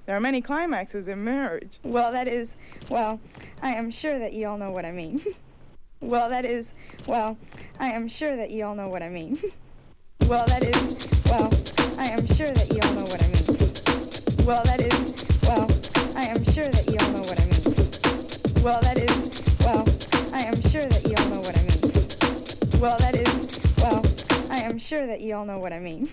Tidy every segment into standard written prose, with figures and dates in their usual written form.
There are many climaxes in marriage. Well, I am sure that you all know what I mean. I am sure that you all know what I mean. I am sure that you all know what I mean. I am sure that you all know what I mean. I am sure that you all know what I mean. I am sure that you all know what I mean.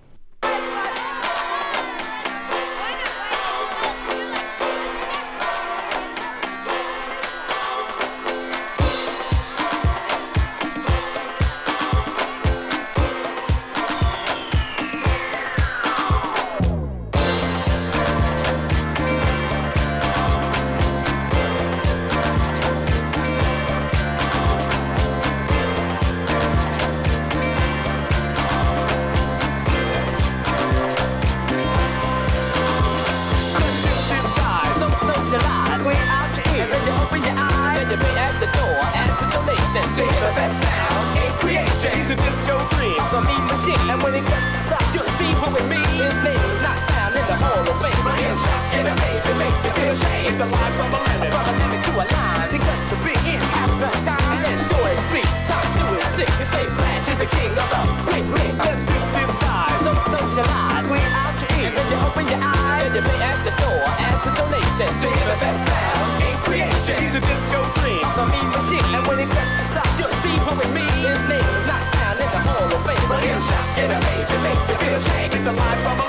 And when it gets to stop, you'll see what we mean. His name is not found in the Hall of Fame. But he'll shock and amaze and make you feel shame. It's a line from a limit to a line. He gets to be in half the time. And then sure it beats, time to his six. You say Flash is the king of the great mix. Let's do 55, so socialize. We out to eat, and then you open your eyes. And you pay at the door as a donation. To hear the best sounds in creation. He's a disco dream, the mean machine. And when it gets to stop, you'll see what we mean. His name is not found in the Hall of Fame. But he'll shock and amaze and make you feel shame. It's a line from a